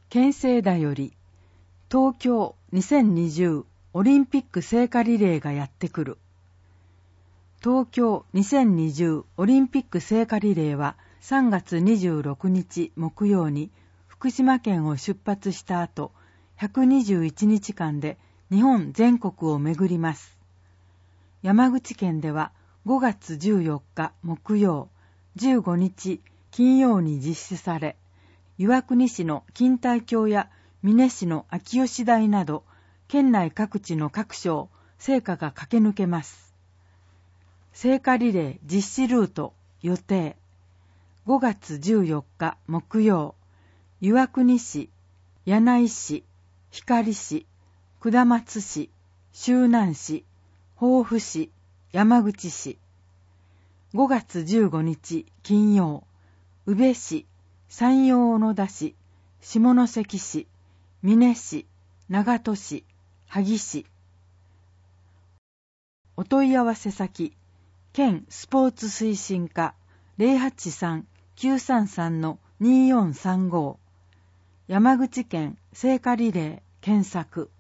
県政だより東京2020オリンピック聖火リレーがやってくる。東京2020オリンピック聖火リレーは3月26日木曜に福島県を出発した後、121日間で日本全国を巡ります。山口県では5月14日木曜、15日金曜に実施され、岩国市の錦帯橋や美祢市の秋吉台など、県内各地の各所を聖火が駆け抜けます。聖火リレー実施ルート予定。5月14日木曜、岩国市、柳井市、光市、下松市、周南市、防府市、山口市。5月15日金曜、宇部市、山陽小野田市、下関市、美祢市、長門市、萩市。お問い合わせ先、県スポーツ推進課 083-933-2435 山口県聖火リレー検索。